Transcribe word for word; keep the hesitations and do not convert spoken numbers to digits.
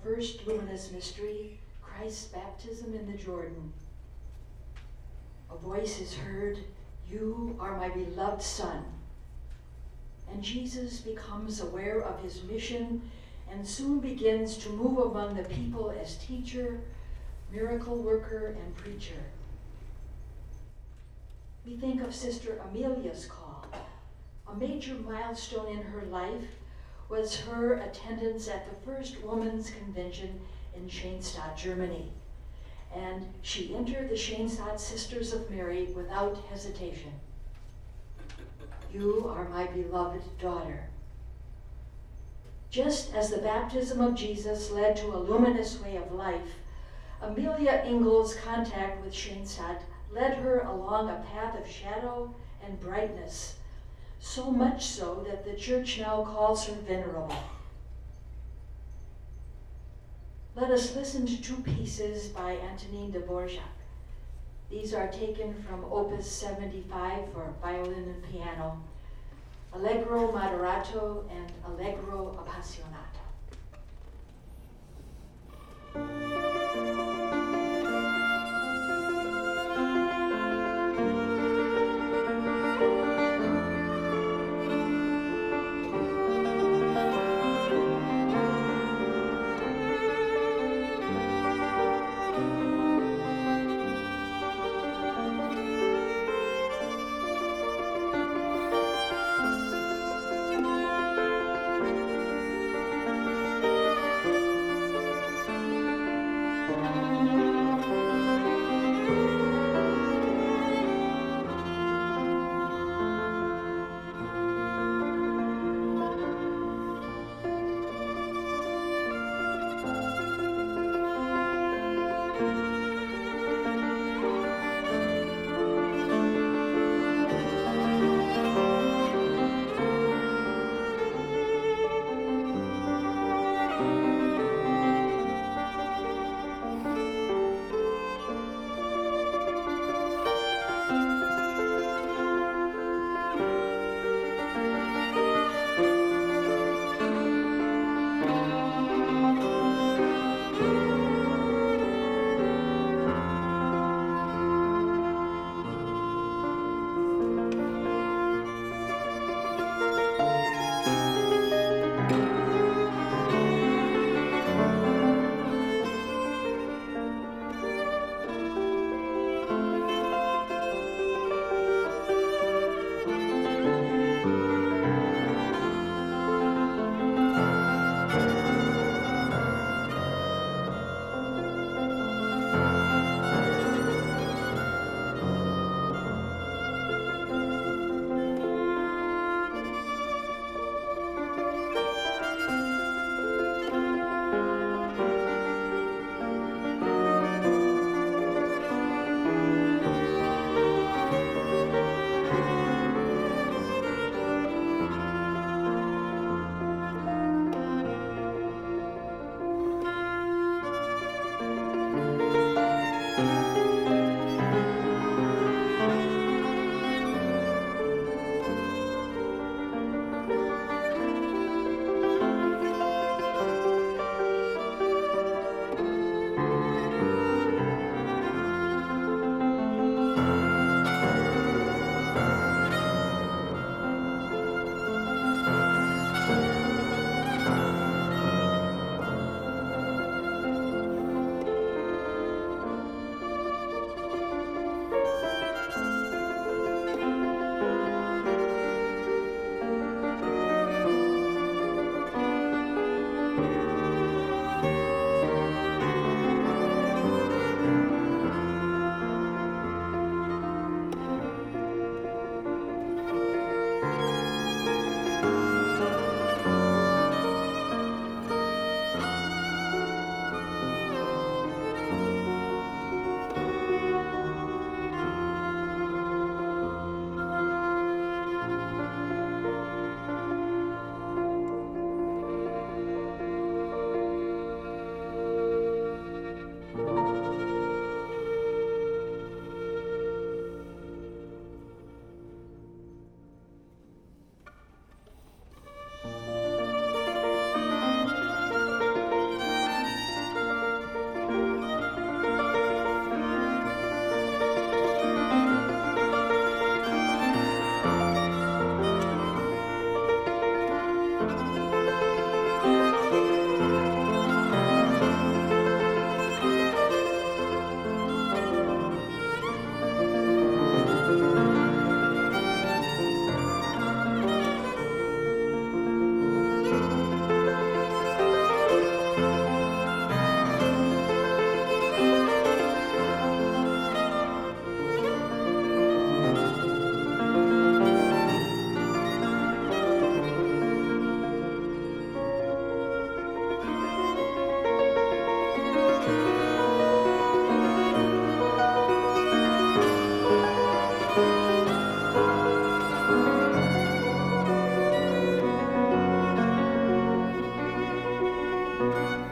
first luminous mystery, Christ's baptism in the Jordan. A voice is heard, "You are my beloved Son." And Jesus becomes aware of his mission and soon begins to move among the people as teacher, miracle worker, and preacher. We think of Sister Amelia's call. A major milestone in her life was her attendance at the first women's convention in Schoenstatt, Germany. And she entered the Schoenstatt Sisters of Mary without hesitation. "You are my beloved daughter." Just as the baptism of Jesus led to a luminous way of life, Amelia Engel's contact with Schoenstatt led her along a path of shadow and brightness, so much so that the church now calls her venerable. Let us listen to two pieces by Antonin Dvorak. These are taken from Opus seventy-five for violin and piano, Allegro Moderato and Allegro Appassionato. Amen.